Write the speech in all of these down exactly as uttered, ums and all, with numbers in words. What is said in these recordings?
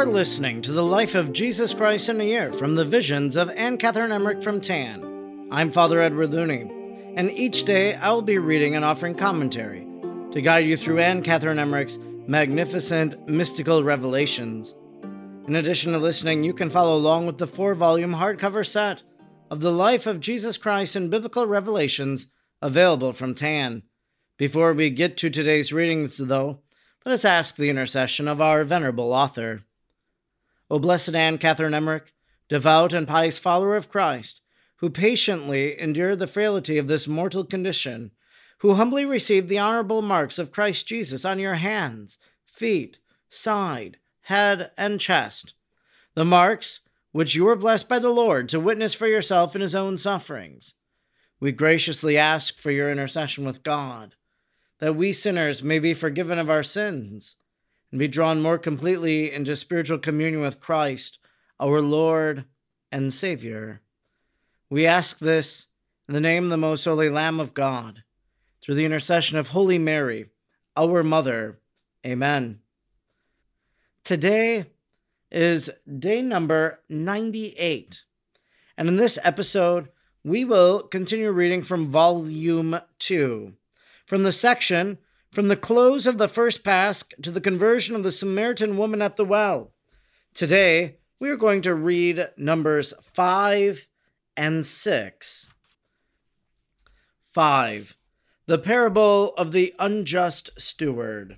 are listening to the Life of Jesus Christ in a Year from the Visions of Anne Catherine Emmerich from Tan. I'm Father Edward Looney, and each day I will be reading and offering commentary to guide you through Anne Catherine Emmerich's magnificent mystical revelations. In addition to listening, you can follow along with the four-volume hardcover set of the Life of Jesus Christ in Biblical Revelations available from Tan. Before we get to today's readings, though, let us ask the intercession of our venerable author. O blessed Anne Catherine Emmerich, devout and pious follower of Christ, who patiently endured the frailty of this mortal condition, who humbly received the honorable marks of Christ Jesus on your hands, feet, side, head, and chest, the marks which you were blessed by the Lord to witness for yourself in his own sufferings. We graciously ask for your intercession with God, that we sinners may be forgiven of our sins and be drawn more completely into spiritual communion with Christ, our Lord and Savior. We ask this in the name of the most holy Lamb of God, through the intercession of Holy Mary, our Mother. Amen. Today is day number ninety-eight, and in this episode, we will continue reading from Volume two. From the section, from the close of the first Pasch to the conversion of the Samaritan woman at the well. Today, we are going to read numbers five and six. five. The parable of the unjust steward.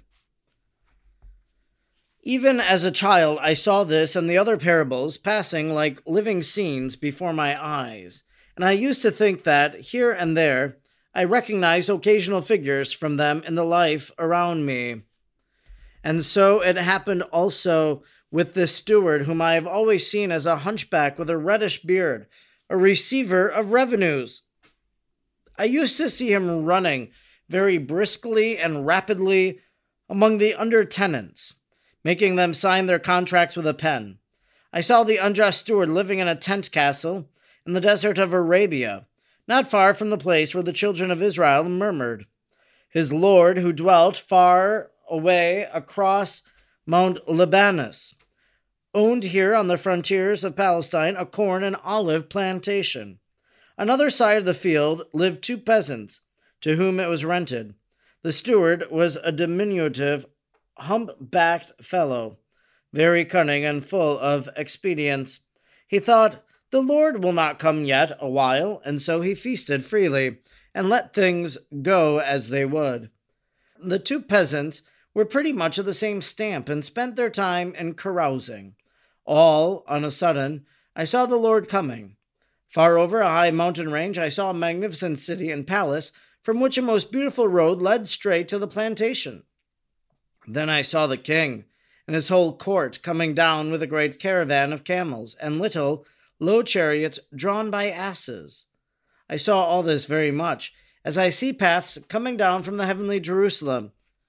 Even as a child, I saw this and the other parables passing like living scenes before my eyes, and I used to think that, here and there, I recognized occasional figures from them in the life around me. And so it happened also with this steward, whom I have always seen as a hunchback with a reddish beard, a receiver of revenues. I used to see him running very briskly and rapidly among the under-tenants, making them sign their contracts with a pen. I saw the unjust steward living in a tent castle in the desert of Arabia, not far from the place where the children of Israel murmured. His Lord, who dwelt far away across Mount Libanus, owned here on the frontiers of Palestine a corn and olive plantation. On the other side of the field lived two peasants, to whom it was rented. The steward was a diminutive, hump-backed fellow, very cunning and full of expedients. He thought, "The Lord will not come yet a while," and so he feasted freely and let things go as they would. The two peasants were pretty much of the same stamp and spent their time in carousing. All on a sudden, I saw the Lord coming. Far over a high mountain range, I saw a magnificent city and palace from which a most beautiful road led straight to the plantation. Then I saw the king and his whole court coming down with a great caravan of camels and little low chariots drawn by asses. I saw all this very much, as I see paths coming down from the heavenly Jerusalem.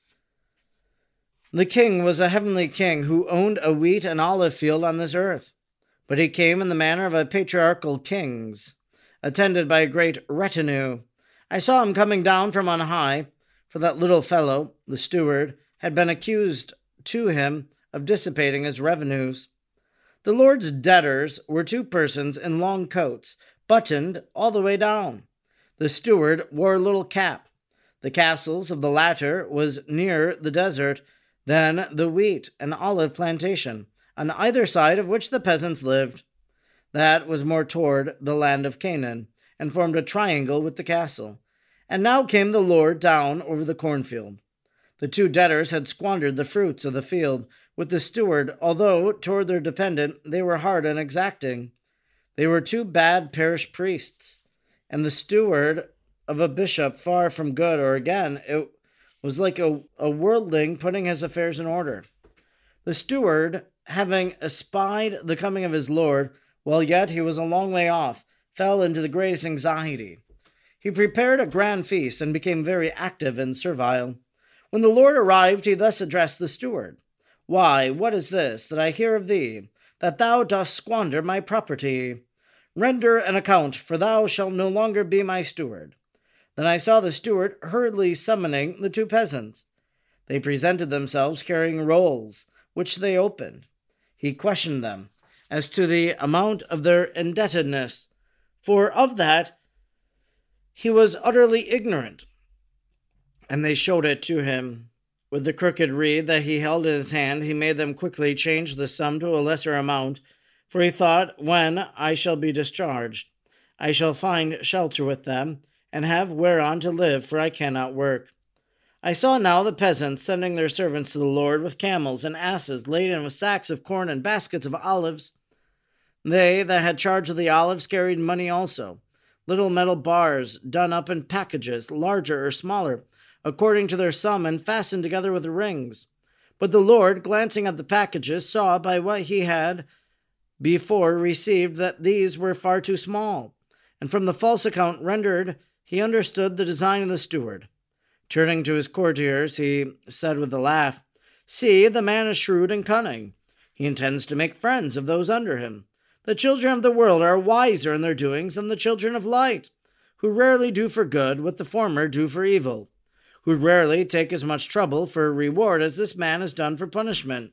The king was a heavenly king who owned a wheat and olive field on this earth, but he came in the manner of a patriarchal king's, attended by a great retinue. I saw him coming down from on high, for that little fellow, the steward, had been accused to him of dissipating his revenues. The Lord's debtors were two persons in long coats, buttoned all the way down. The steward wore a little cap. The castles of the latter was near the desert, then the wheat and olive plantation, on either side of which the peasants lived. That was more toward the land of Canaan, and formed a triangle with the castle. And now came the Lord down over the cornfield. The two debtors had squandered the fruits of the field with the steward, although toward their dependent they were hard and exacting. They were two bad parish priests, and the steward of a bishop far from good, or again, it was like a, a worldling putting his affairs in order. The steward, having espied the coming of his Lord, while yet he was a long way off, fell into the greatest anxiety. He prepared a grand feast and became very active and servile. When the Lord arrived, he thus addressed the steward. "Why, what is this that I hear of thee, that thou dost squander my property? Render an account, for thou shalt no longer be my steward." Then I saw the steward hurriedly summoning the two peasants. They presented themselves carrying rolls, which they opened. he questioned them as to the amount of their indebtedness, for of that he was utterly ignorant. And they showed it to him. With the crooked reed that he held in his hand, he made them quickly change the sum to a lesser amount, for he thought, when I shall be discharged, I shall find shelter with them, and have whereon to live, for I cannot work. I saw now the peasants sending their servants to the Lord with camels and asses laden with sacks of corn and baskets of olives. They that had charge of the olives carried money also, little metal bars done up in packages, larger or smaller, according to their sum, and fastened together with rings. But the Lord, glancing at the packages, saw by what he had before received that these were far too small, and from the false account rendered he understood the design of the steward. Turning to his courtiers, he said with a laugh, See, the man is shrewd and cunning. He intends to make friends of those under him. The children of the world are wiser in their doings than the children of light, who rarely do for good what the former do for evil, who rarely take as much trouble for reward as this man has done for punishment.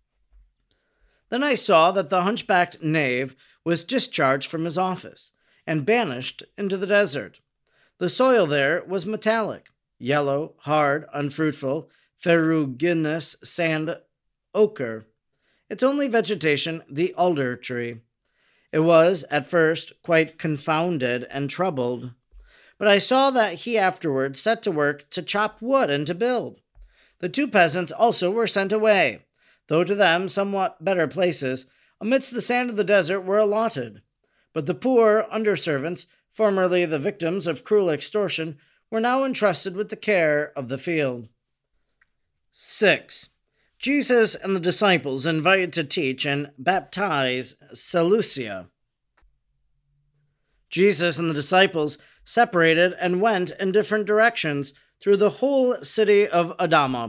Then I saw that the hunchbacked knave was discharged from his office, and banished into the desert. The soil there was metallic, yellow, hard, unfruitful, ferruginous sand ochre. Its only vegetation the alder tree. It was, at first, quite confounded and troubled. But I saw that he afterwards set to work to chop wood and to build. The two peasants also were sent away, though to them somewhat better places, amidst the sand of the desert, were allotted. But the poor under-servants, formerly the victims of cruel extortion, were now entrusted with the care of the field. six. Jesus and the disciples invited to teach and baptize Seleucia. Jesus and the disciples separated and went in different directions through the whole city of Adama.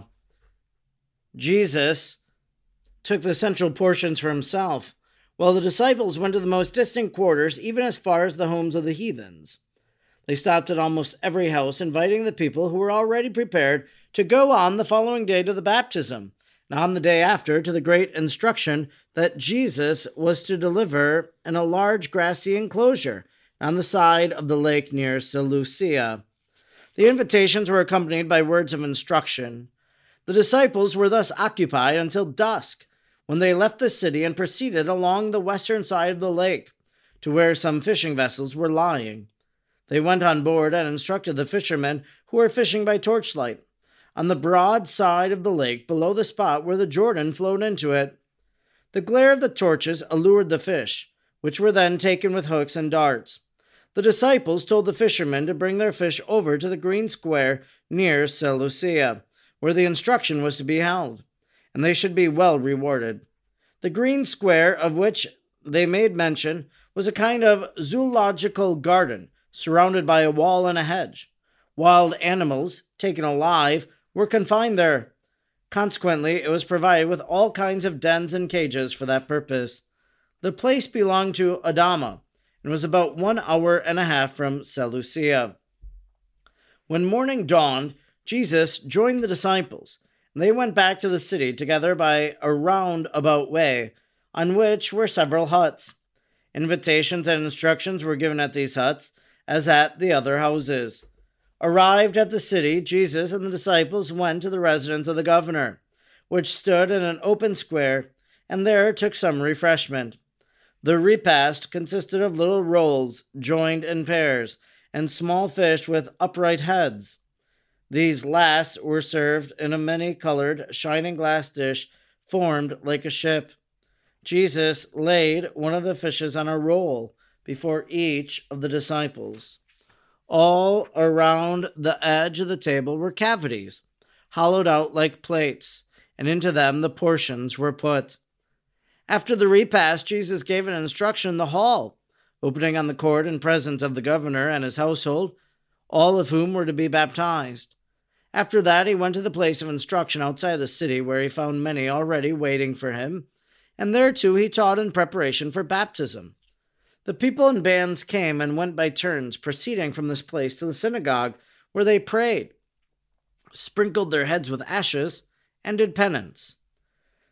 Jesus took the central portions for himself, while the disciples went to the most distant quarters, even as far as the homes of the heathens. They stopped at almost every house, inviting the people who were already prepared to go on the following day to the baptism, and on the day after to the great instruction that Jesus was to deliver in a large grassy enclosure on the side of the lake near Seleucia. The invitations were accompanied by words of instruction. The disciples were thus occupied until dusk, when they left the city and proceeded along the western side of the lake, to where some fishing vessels were lying. They went on board and instructed the fishermen who were fishing by torchlight, on the broad side of the lake below the spot where the Jordan flowed into it. The glare of the torches allured the fish, which were then taken with hooks and darts. The disciples told the fishermen to bring their fish over to the green square near Seleucia, where the instruction was to be held, and they should be well rewarded. The green square, of which they made mention, was a kind of zoological garden, surrounded by a wall and a hedge. Wild animals, taken alive, were confined there. Consequently, it was provided with all kinds of dens and cages for that purpose. The place belonged to Adama, and was about one hour and a half from Seleucia. When morning dawned, Jesus joined the disciples, and they went back to the city together by a roundabout way, on which were several huts. Invitations and instructions were given at these huts, as at the other houses. Arrived at the city, Jesus and the disciples went to the residence of the governor, which stood in an open square, and there took some refreshment. The repast consisted of little rolls joined in pairs, and small fish with upright heads. These last were served in a many-colored, shining glass dish formed like a ship. Jesus laid one of the fishes on a roll before each of the disciples. All around the edge of the table were cavities, hollowed out like plates, and into them the portions were put. After the repast, Jesus gave an instruction in the hall, opening on the court in presence of the governor and his household, all of whom were to be baptized. After that, he went to the place of instruction outside the city, where he found many already waiting for him, and there too he taught in preparation for baptism. The people in bands came and went by turns, proceeding from this place to the synagogue, where they prayed, sprinkled their heads with ashes, and did penance.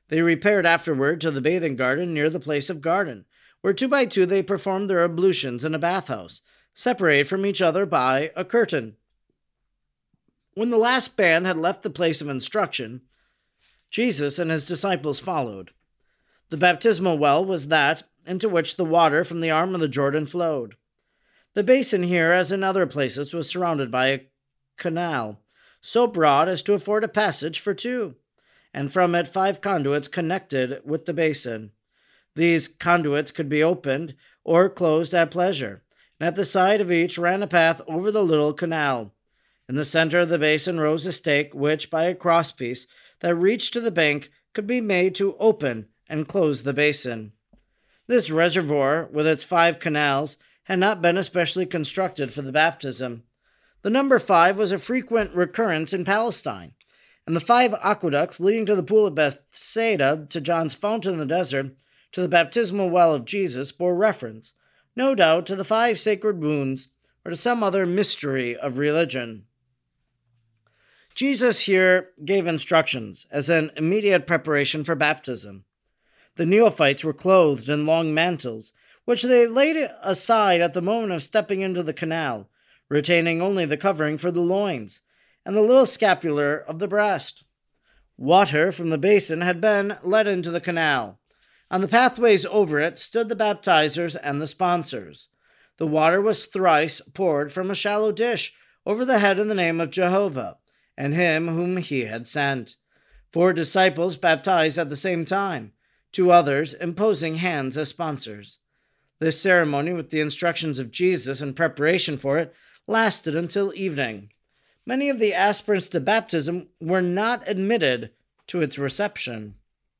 They repaired afterward to the bathing garden near the place of garden, where two by two they performed their ablutions in a bathhouse, separated from each other by a curtain. When the last band had left the place of instruction, Jesus and his disciples followed. The baptismal well was that into which the water from the arm of the Jordan flowed. The basin here, as in other places, was surrounded by a canal, so broad as to afford a passage for two, and from it five conduits connected with the basin. These conduits could be opened or closed at pleasure, and at the side of each ran a path over the little canal. In the center of the basin rose a stake which, by a crosspiece that reached to the bank, could be made to open and close the basin. This reservoir, with its five canals, had not been especially constructed for the baptism. The number five was a frequent recurrence in Palestine, and the five aqueducts leading to the pool of Bethsaida, to John's fountain in the desert, to the baptismal well of Jesus, bore reference, no doubt, to the five sacred wounds, or to some other mystery of religion. Jesus here gave instructions as an immediate preparation for baptism. The neophytes were clothed in long mantles, which they laid aside at the moment of stepping into the canal, retaining only the covering for the loins, and the little scapular of the breast. Water from the basin had been let into the canal. On the pathways over it stood the baptizers and the sponsors. The water was thrice poured from a shallow dish over the head in the name of Jehovah, and him whom he had sent. Four disciples baptized at the same time, two others imposing hands as sponsors. This ceremony, with the instructions of Jesus in preparation for it, lasted until evening. Many of the aspirants to baptism were not admitted to its reception.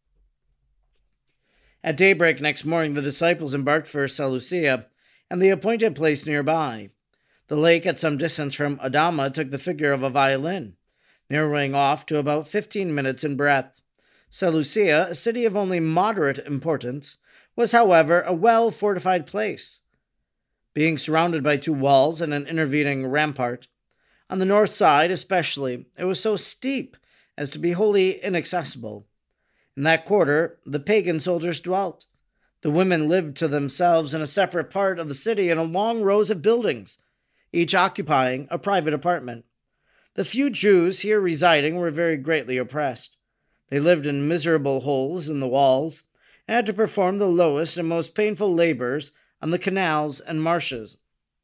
At daybreak next morning, the disciples embarked for Seleucia and the appointed place nearby. The lake at some distance from Adama took the figure of a violin, narrowing off to about fifteen minutes in breadth. Seleucia, a city of only moderate importance, was, however, a well-fortified place, being surrounded by two walls and an intervening rampart. On the north side, especially, it was so steep as to be wholly inaccessible. In that quarter, the pagan soldiers dwelt. The women lived to themselves in a separate part of the city in a long rows of buildings, each occupying a private apartment. The few Jews here residing were very greatly oppressed. They lived in miserable holes in the walls, and had to perform the lowest and most painful labors on the canals and marshes.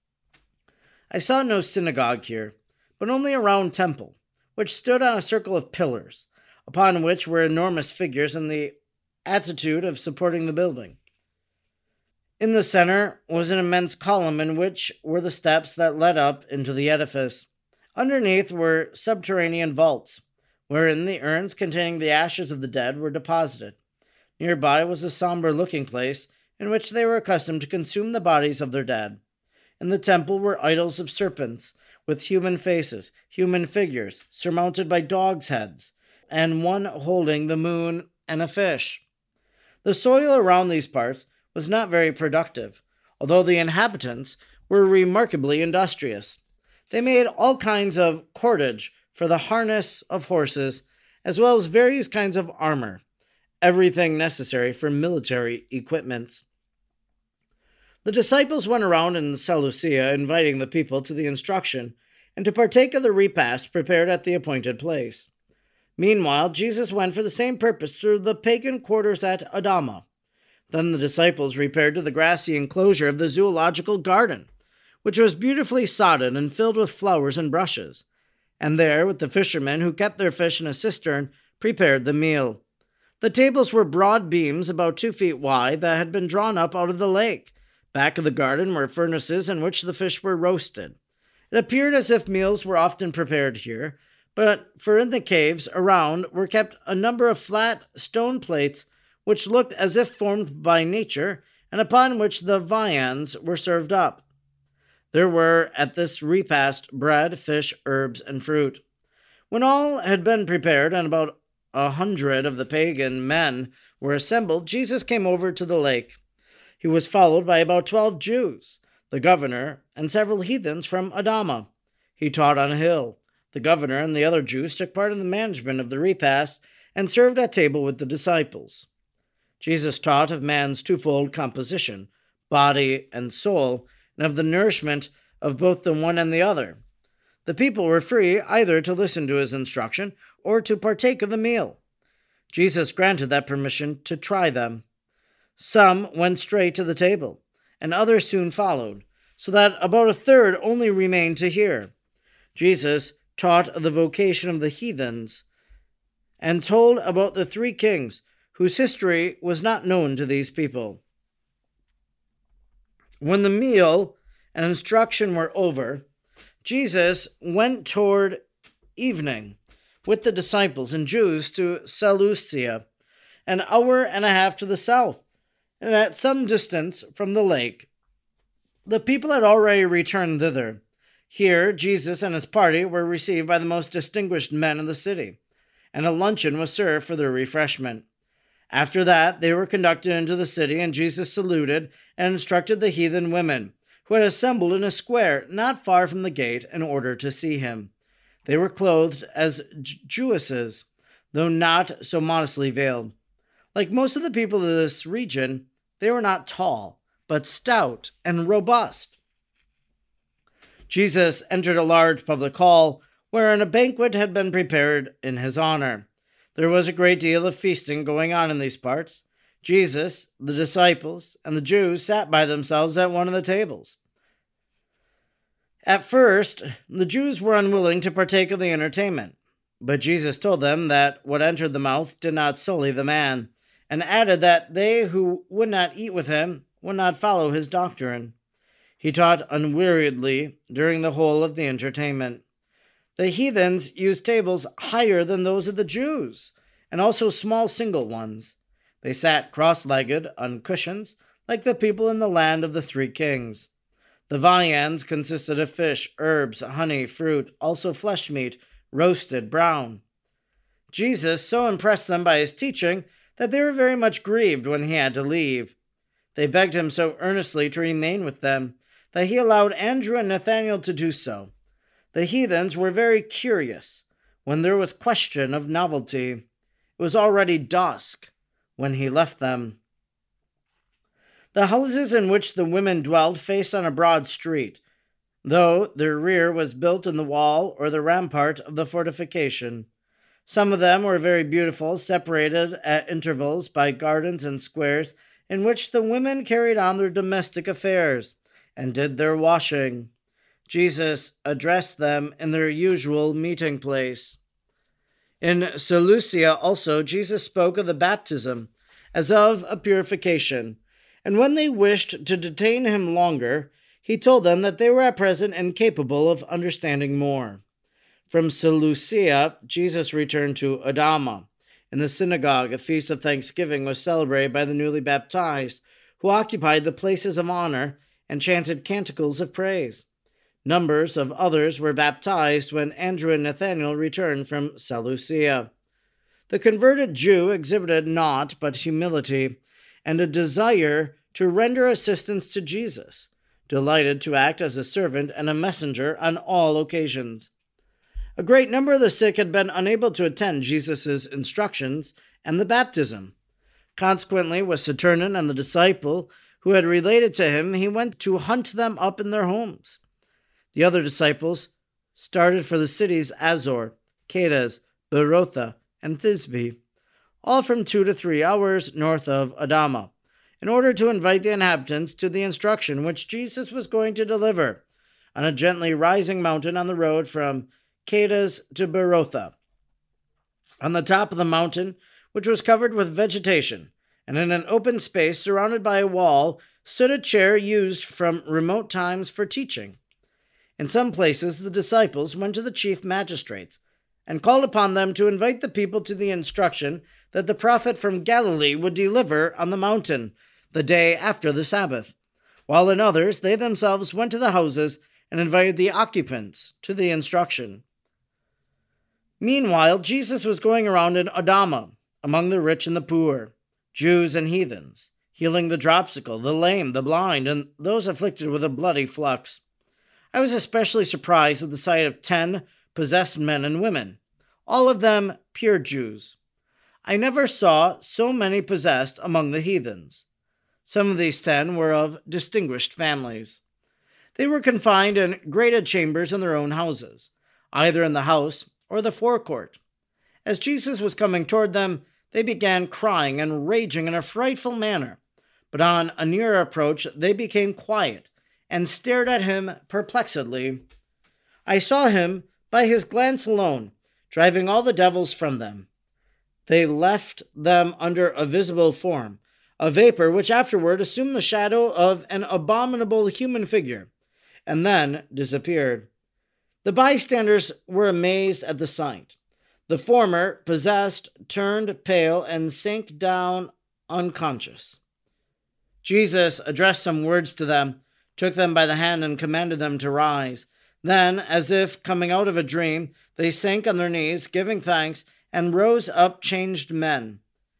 I saw no synagogue here, but only a round temple, which stood on a circle of pillars, upon which were enormous figures in the attitude of supporting the building. In the center was an immense column in which were the steps that led up into the edifice. Underneath were subterranean vaults, wherein the urns containing the ashes of the dead were deposited. Nearby was a somber-looking place in which they were accustomed to consume the bodies of their dead. In the temple were idols of serpents, with human faces, human figures, surmounted by dogs' heads, and one holding the moon and a fish. The soil around these parts was not very productive, although the inhabitants were remarkably industrious. They made all kinds of cordage for the harness of horses, as well as various kinds of armor, everything necessary for military equipments. The disciples went around in Seleucia, inviting the people to the instruction and to partake of the repast prepared at the appointed place. Meanwhile, Jesus went for the same purpose through the pagan quarters at Adama. Then the disciples repaired to the grassy enclosure of the zoological garden, which was beautifully sodded and filled with flowers and brushes, and there, with the fishermen who kept their fish in a cistern, prepared the meal. The tables were broad beams about two feet wide that had been drawn up out of the lake. Back of the garden were furnaces in which the fish were roasted. It appeared as if meals were often prepared here, but for in the caves around were kept a number of flat stone plates which looked as if formed by nature, and upon which the viands were served up. There were at this repast bread, fish, herbs, and fruit. When all had been prepared, and about a hundred of the pagan men were assembled, Jesus came over to the lake. He was followed by about twelve Jews, the governor, and several heathens from Adama. He taught on a hill. The governor and the other Jews took part in the management of the repast, and served at table with the disciples. Jesus taught of man's twofold composition, body and soul, and of the nourishment of both the one and the other. The people were free either to listen to his instruction or to partake of the meal. Jesus granted that permission to try them. Some went straight to the table, and others soon followed, so that about a third only remained to hear. Jesus taught of the vocation of the heathens, and told about the three kings whose history was not known to these people. When the meal and instruction were over, Jesus went toward evening with the disciples and Jews to Seleucia, an hour and a half to the south, and at some distance from the lake. The people had already returned thither. Here, Jesus and his party were received by the most distinguished men of the city, and a luncheon was served for their refreshment. After that, they were conducted into the city, and Jesus saluted and instructed the heathen women, who had assembled in a square not far from the gate in order to see him. They were clothed as Jewesses, though not so modestly veiled. Like most of the people of this region, they were not tall, but stout and robust. Jesus entered a large public hall, wherein a banquet had been prepared in his honor. There was a great deal of feasting going on in these parts. Jesus, the disciples, and the Jews sat by themselves at one of the tables. At first, the Jews were unwilling to partake of the entertainment, but Jesus told them that what entered the mouth did not sully the man, and added that they who would not eat with him would not follow his doctrine. He taught unweariedly during the whole of the entertainment. The heathens used tables higher than those of the Jews, and also small single ones. They sat cross-legged on cushions, like the people in the land of the three kings. The viands consisted of fish, herbs, honey, fruit, also flesh meat, roasted, brown. Jesus so impressed them by his teaching that they were very much grieved when he had to leave. They begged him so earnestly to remain with them that he allowed Andrew and Nathanael to do so. The heathens were very curious when there was question of novelty. It was already dusk when he left them. The houses in which the women dwelt faced on a broad street, though their rear was built in the wall or the rampart of the fortification. Some of them were very beautiful, separated at intervals by gardens and squares in which the women carried on their domestic affairs and did their washing. Jesus addressed them in their usual meeting place. In Seleucia also Jesus spoke of the baptism as of a purification, and when they wished to detain him longer, he told them that they were at present incapable of understanding more. From Seleucia, Jesus returned to Adama. In the synagogue, a feast of thanksgiving was celebrated by the newly baptized, who occupied the places of honor and chanted canticles of praise. Numbers of others were baptized when Andrew and Nathanael returned from Seleucia. The converted Jew exhibited naught but humility and a desire to render assistance to Jesus, delighted to act as a servant and a messenger on all occasions. A great number of the sick had been unable to attend Jesus' instructions and the baptism. Consequently, with Saturnin and the disciple who had related to him, he went to hunt them up in their homes. The other disciples started for the cities Azor, Cades, Berotha, and Thisbe, all from two to three hours north of Adama, in order to invite the inhabitants to the instruction which Jesus was going to deliver on a gently rising mountain on the road from Cades to Berotha. On the top of the mountain, which was covered with vegetation, and in an open space surrounded by a wall, stood a chair used from remote times for teaching. In some places, the disciples went to the chief magistrates and called upon them to invite the people to the instruction that the prophet from Galilee would deliver on the mountain the day after the Sabbath, while in others they themselves went to the houses and invited the occupants to the instruction. Meanwhile, Jesus was going around in Adama, among the rich and the poor, Jews and heathens, healing the dropsical, the lame, the blind, and those afflicted with a bloody flux. I was especially surprised at the sight of ten possessed men and women, all of them pure Jews. I never saw so many possessed among the heathens. Some of these ten were of distinguished families. They were confined in grated chambers in their own houses, either in the house or the forecourt. As Jesus was coming toward them, they began crying and raging in a frightful manner. But on a nearer approach, they became quiet and stared at him perplexedly. I saw him, by his glance alone, driving all the devils from them. They left them under a visible form, a vapor which afterward assumed the shadow of an abominable human figure, and then disappeared. The bystanders were amazed at the sight. The former, possessed, turned pale and sank down unconscious. Jesus addressed some words to them, took them by the hand, and commanded them to rise. Then, as if coming out of a dream, they sank on their knees, giving thanks, and rose up changed men.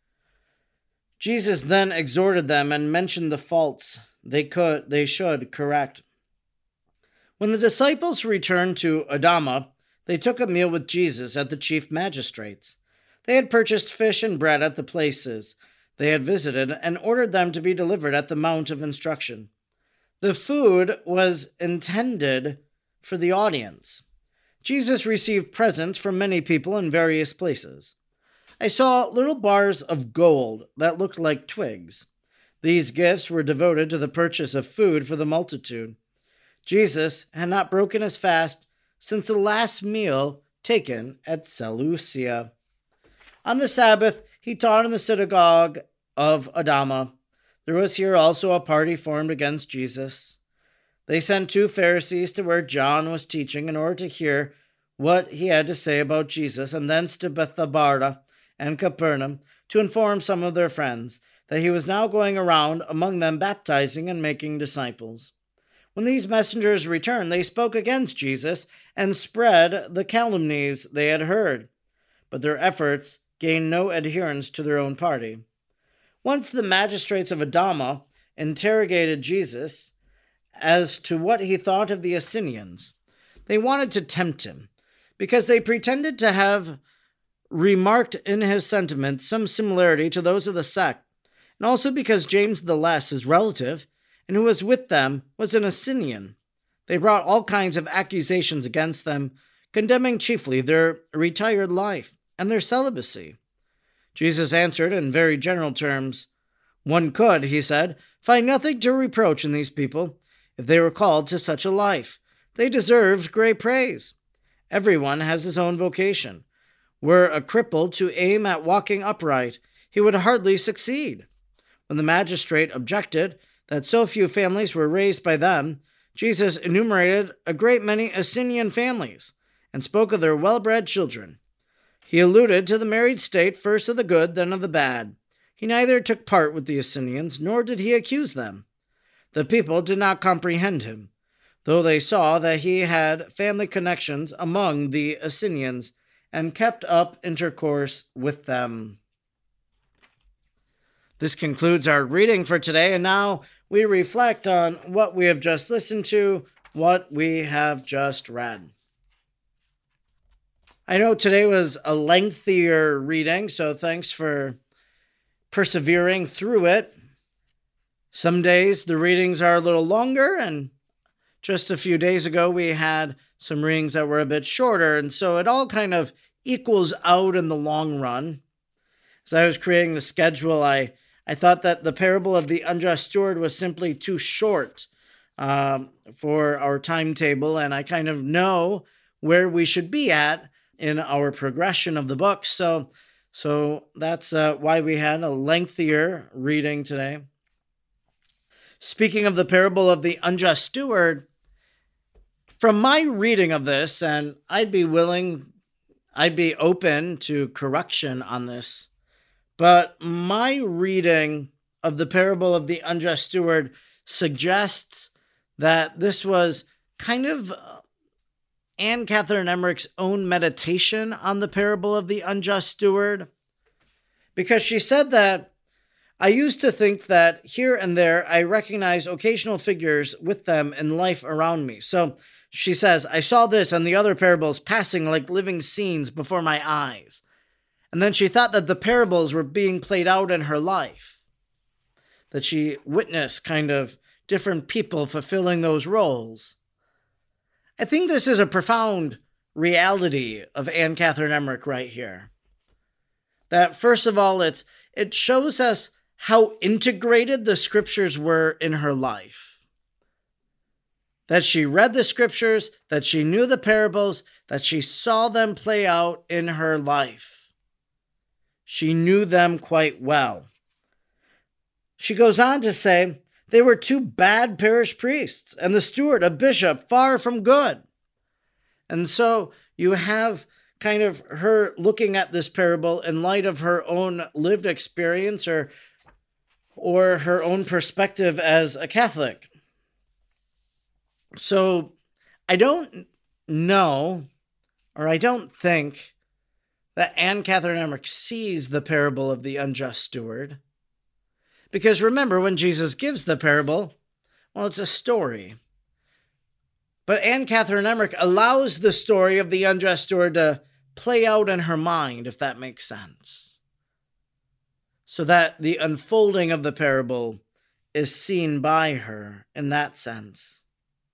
Jesus then exhorted them and mentioned the faults they could they should correct. When the disciples returned to Adama, they took a meal with Jesus at the chief magistrate's. They had purchased fish and bread at the places they had visited and ordered them to be delivered at the Mount of Instruction. The food was intended for the audience. Jesus received presents from many people in various places. I saw little bars of gold that looked like twigs. These gifts were devoted to the purchase of food for the multitude. Jesus had not broken his fast since the last meal taken at Seleucia. On the Sabbath, he taught in the synagogue of Adama. There was here also a party formed against Jesus. They sent two Pharisees to where John was teaching in order to hear what he had to say about Jesus, and thence to Bethabara and Capernaum to inform some of their friends that he was now going around among them baptizing and making disciples. When these messengers returned, they spoke against Jesus and spread the calumnies they had heard, but their efforts gained no adherents to their own party. Once the magistrates of Adama interrogated Jesus as to what he thought of the Essenians. They wanted to tempt him, because they pretended to have remarked in his sentiments some similarity to those of the sect, and also because James the Less, his relative, and who was with them, was an Essenian. They brought all kinds of accusations against them, condemning chiefly their retired life and their celibacy. Jesus answered in very general terms. One could, he said, find nothing to reproach in these people if they were called to such a life. They deserved great praise. Everyone has his own vocation. Were a cripple to aim at walking upright, he would hardly succeed. When the magistrate objected that so few families were raised by them, Jesus enumerated a great many Essenian families and spoke of their well-bred children. He alluded to the married state first of the good, then of the bad. He neither took part with the Essenians, nor did he accuse them. The people did not comprehend him, though they saw that he had family connections among the Essenians and kept up intercourse with them. This concludes our reading for today, and now we reflect on what we have just listened to, what we have just read. I know today was a lengthier reading, so thanks for persevering through it. Some days the readings are a little longer, and just a few days ago we had some readings that were a bit shorter, and so it all kind of equals out in the long run. As I was creating the schedule, I, I thought that the parable of the unjust steward was simply too short um, for our timetable, and I kind of know where we should be at in our progression of the book, so so that's uh, why we had a lengthier reading today. Speaking of the parable of the unjust steward, from my reading of this, and I'd be willing, I'd be open to correction on this, but my reading of the parable of the unjust steward suggests that this was kind of Anne Catherine Emmerich's own meditation on the parable of the unjust steward, because she said that, I used to think that here and there I recognized occasional figures with them in life around me. So she says, I saw this and the other parables passing like living scenes before my eyes. And then she thought that the parables were being played out in her life, that she witnessed kind of different people fulfilling those roles. I think this is a profound reality of Anne Catherine Emmerich right here. That first of all, it's it shows us how integrated the scriptures were in her life. That she read the scriptures, that she knew the parables, that she saw them play out in her life. She knew them quite well. She goes on to say, they were two bad parish priests, and the steward a bishop far from good. And so you have kind of her looking at this parable in light of her own lived experience or, or her own perspective as a Catholic. So I don't know, or I don't think, that Anne Catherine Emmerich sees the parable of the unjust steward. Because remember, when Jesus gives the parable, well, it's a story. But Anne Catherine Emmerich allows the story of the unjust steward to play out in her mind, if that makes sense. So that the unfolding of the parable is seen by her in that sense.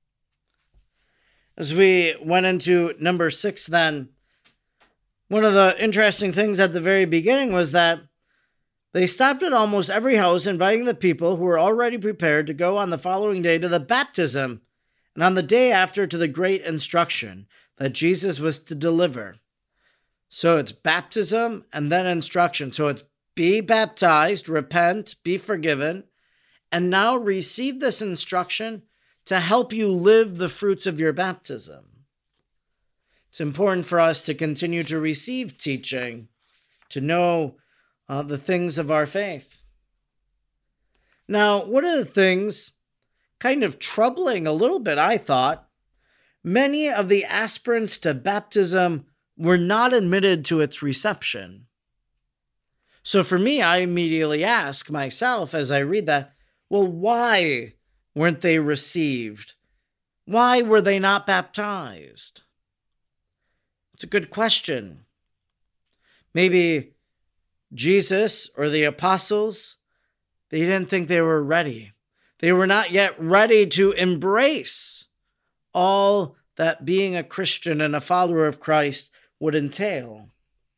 As we went into number six then, one of the interesting things at the very beginning was that they stopped at almost every house, inviting the people who were already prepared to go on the following day to the baptism, and on the day after to the great instruction that Jesus was to deliver. So it's baptism and then instruction. So it's be baptized, repent, be forgiven, and now receive this instruction to help you live the fruits of your baptism. It's important for us to continue to receive teaching, to know Uh, the things of our faith. Now, one of the things kind of troubling a little bit, I thought, many of the aspirants to baptism were not admitted to its reception. So for me, I immediately ask myself as I read that, well, why weren't they received? Why were they not baptized? It's a good question. Maybe Jesus or the apostles, they didn't think they were ready. They were not yet ready to embrace all that being a Christian and a follower of Christ would entail.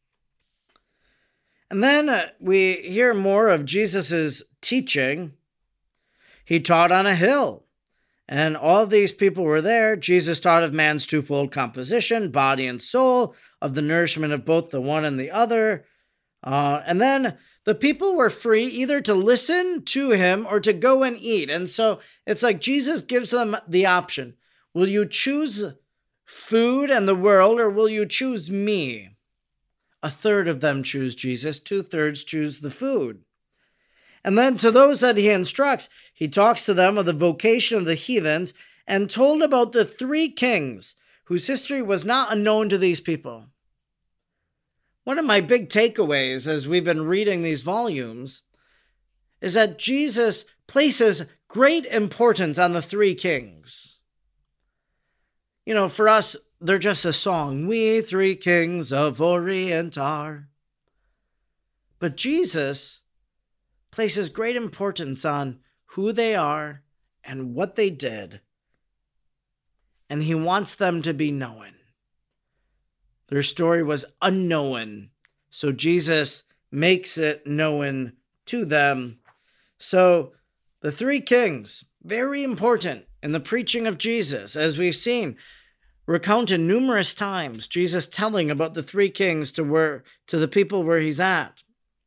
And then uh, we hear more of Jesus's teaching. He taught on a hill, and all of these people were there. Jesus taught of man's twofold composition, body and soul, of the nourishment of both the one and the other. Uh, and then the people were free either to listen to him or to go and eat. And so it's like Jesus gives them the option. Will you choose food and the world, or will you choose me? A third of them choose Jesus. Two thirds choose the food. And then to those that he instructs, he talks to them of the vocation of the heathens and told about the three kings whose history was not unknown to these people. One of my big takeaways as we've been reading these volumes is that Jesus places great importance on the three kings. You know, for us, they're just a song. We three kings of Orient are. But Jesus places great importance on who they are and what they did. And he wants them to be known. Their story was unknown, so Jesus makes it known to them. So the three kings, very important in the preaching of Jesus, as we've seen, recounted numerous times, Jesus telling about the three kings to where to the people where he's at.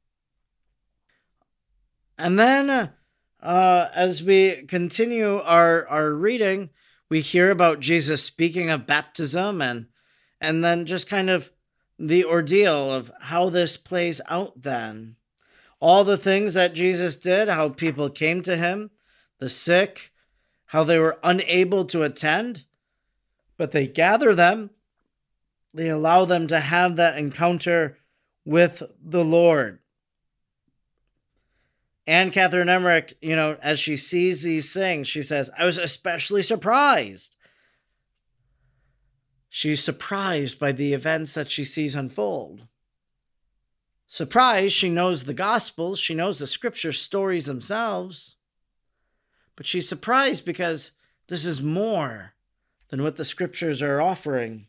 And then, uh, as we continue our, our reading, we hear about Jesus speaking of baptism and And then just kind of the ordeal of how this plays out then. All the things that Jesus did, how people came to him, the sick, how they were unable to attend, but they gather them. They allow them to have that encounter with the Lord. Anne Catherine Emmerich, you know, as she sees these things, she says, I was especially surprised. She's surprised by the events that she sees unfold. surprised she knows the Gospels, she knows the Scripture stories themselves, but she's surprised because this is more than what the Scriptures are offering.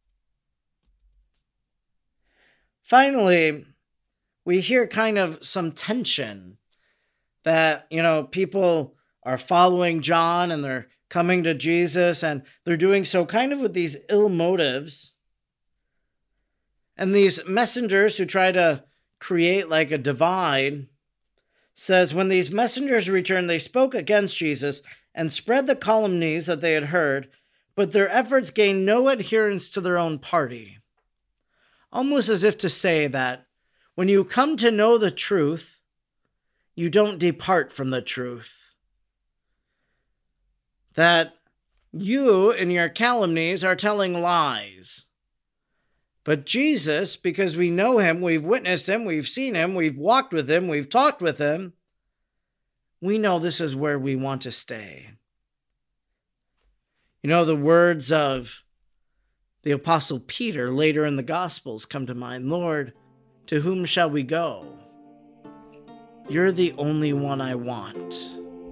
Finally, we hear kind of some tension that, you know, people are following John and they're coming to Jesus and they're doing so kind of with these ill motives. And these messengers who try to create like a divide says, when these messengers returned, they spoke against Jesus and spread the calumnies that they had heard, but their efforts gained no adherence to their own party. Almost as if to say that when you come to know the truth, you don't depart from the truth. That you, in your calumnies, are telling lies. But Jesus, because we know him, we've witnessed him, we've seen him, we've walked with him, we've talked with him, we know this is where we want to stay. You know, the words of the Apostle Peter later in the Gospels come to mind. Lord, to whom shall we go? You're the only one I want.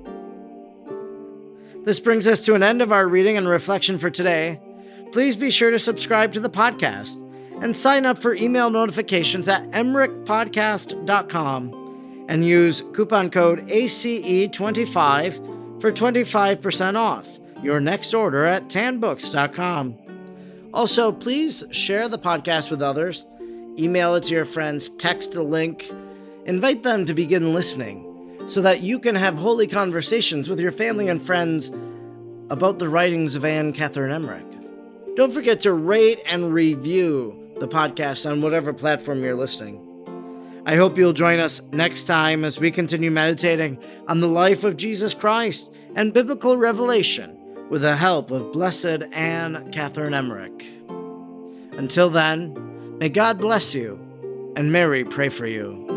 This brings us to an end of our reading and reflection for today. Please be sure to subscribe to the podcast and sign up for email notifications at emmerich podcast dot com and use coupon code A C E twenty-five for twenty-five percent off your next order at tan books dot com. Also, please share the podcast with others, email it to your friends, text a link, invite them to begin listening so that you can have holy conversations with your family and friends about the writings of Anne Catherine Emmerich. Don't forget to rate and review the podcast on whatever platform you're listening. I hope you'll join us next time as we continue meditating on the life of Jesus Christ and biblical revelation with the help of Blessed Anne Catherine Emmerich. Until then, may God bless you and Mary pray for you.